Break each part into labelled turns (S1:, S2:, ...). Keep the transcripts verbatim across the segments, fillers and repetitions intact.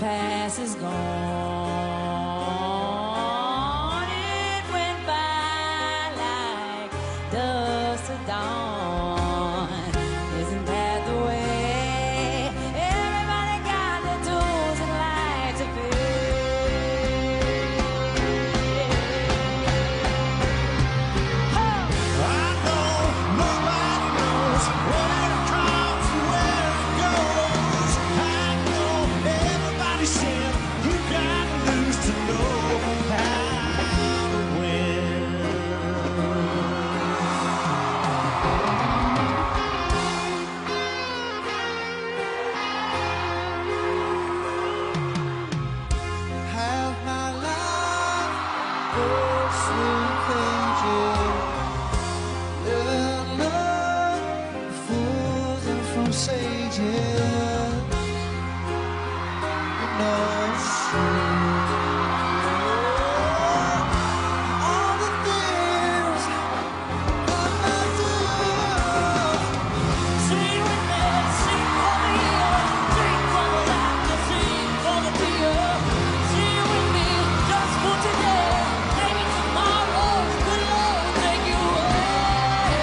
S1: past is gone. It went by like dust at dawn. Isn't that the way? Everybody got their tools and light to
S2: I know nobody knows where it comes and where it goes. I know everybody said you gotta lose to know how to win. How my life goes through pages. Learn love, fools and from sages. You know it's true. All the things that I do.
S1: sing with me, sing for the year, sing for the laughter, sing for the tear. Sing with me just for today. Maybe tomorrow the Lord take you away.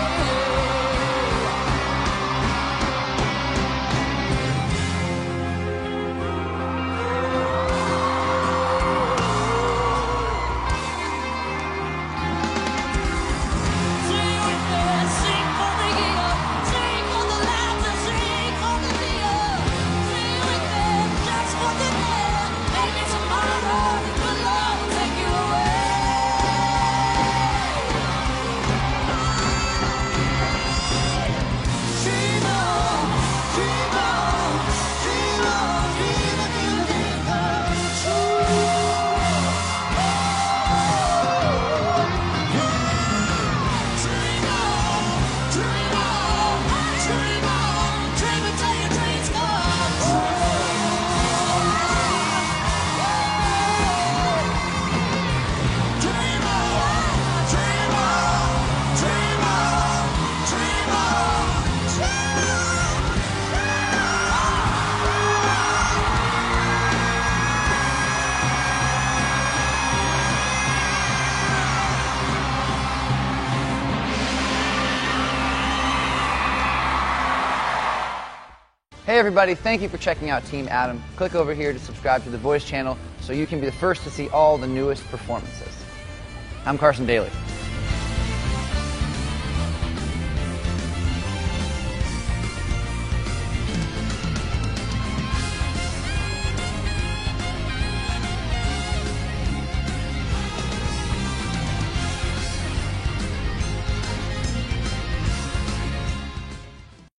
S1: Sing with me, sing for the year, sing for the laughter, sing for the tear. Sing with me just for today. Maybe tomorrow the Lord take you away.
S2: Dream on, dream on, dream on, dream until the dream comes true. Dream on, dream on, dream on, dream until your dreams come true. Dream on, dream on, dream on, dream on, dream
S3: Hey everybody, thank you for checking out Team Adam. Click over here to subscribe to the Voice channel so you can be the first to see all the newest performances. I'm Carson Daly.